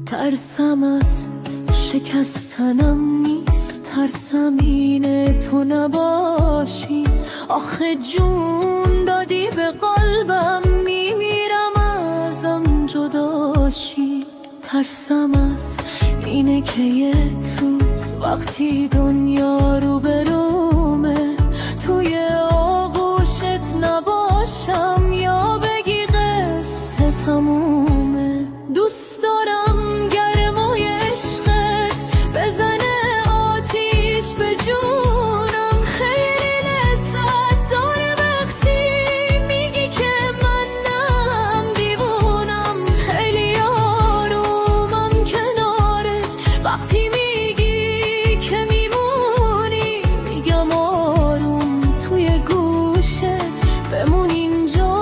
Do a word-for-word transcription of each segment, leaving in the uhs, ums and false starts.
ترسم از شکستنم نیست، ترسم اینه تو نباشی. آخه جون دادی به قلبم، میمیرم ازم جداشی. ترسم از اینه که یک روز وقتی دنیا رو برومه توی آغوشت نباشم، یا بگی قصه تمومه. دوست دارم گرمای عشقت بزنه آتیش به جونم، خیلی لذت داره وقتی میگی که منم دیوونم. خیلی آرومم کنارت وقتی میگی که میمونی، میگم آروم توی گوشت بمون اینجا،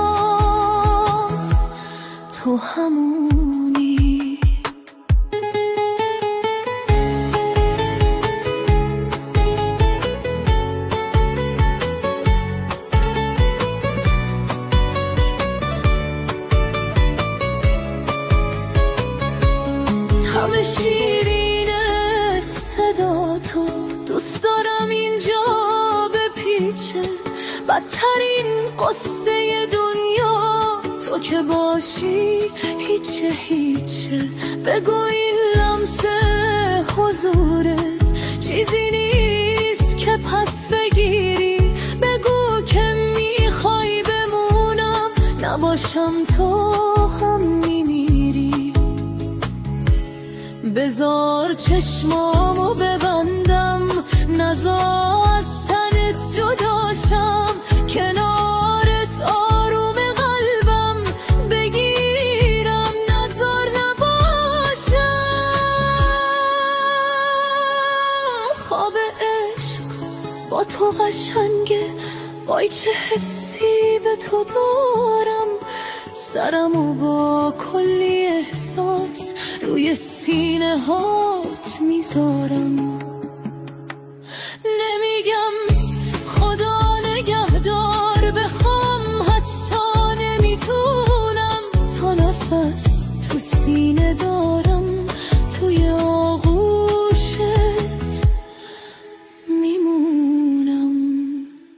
تو همونی. همه شیرینه صدا تو، دوست دارم اینجا بپیچه. بدترین قصه دنیا تو که باشی هیچه هیچه. بگو این لمس حضورت چیزی نیست که پس بگیری. بگو که میخوای بمونم، نباشم تو هم میمیری. بذار چشمامو ببندم، نذار از تنت جداشم. کنارت آروم قلبم بگیرم، نذار نباشم. خواب عشق با تو قشنگه، وای چه حسی به تو دارم. سرمو با کلی احساس روی سینه هات میذارم. نمیگم خدا نگهدار، بخوام حتی نمیتونم. تا نفس تو سینه دارم، توی آغوش